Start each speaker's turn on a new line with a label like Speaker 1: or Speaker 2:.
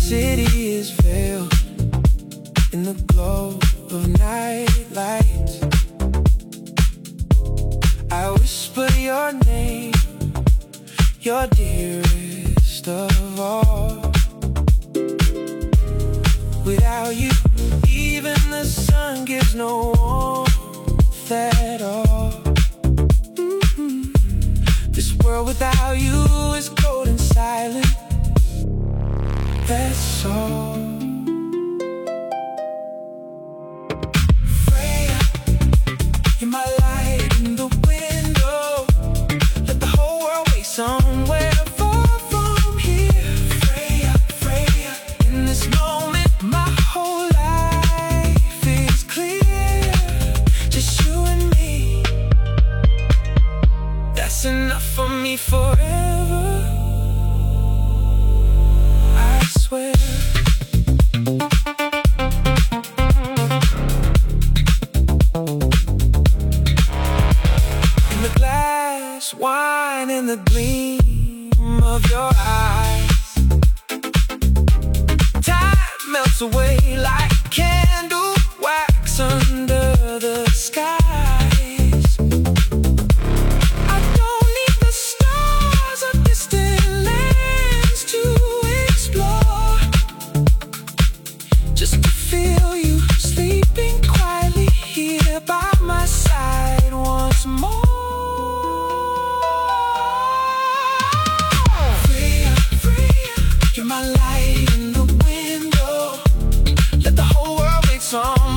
Speaker 1: city is veiled in the glow of night lights. I whisper your name, your dearest of all. Without you, even the sun gives no warmth at all. This world without you is cold and silent, that's all. Freya, you're my light in the window. Let the whole world wait somewhere far from here. Freya, Freya, in this moment my whole life is clear. Just you and me, that's enough for me forever, I swear. In the glass wine and the gleam of your eyes, time melts away like candle wax under the skies. I don't need the stars or distant lands to explore, just to feel you sleeping quietly here by my side once more. Freya, Freya, you're my light in the window. Let the whole world wait some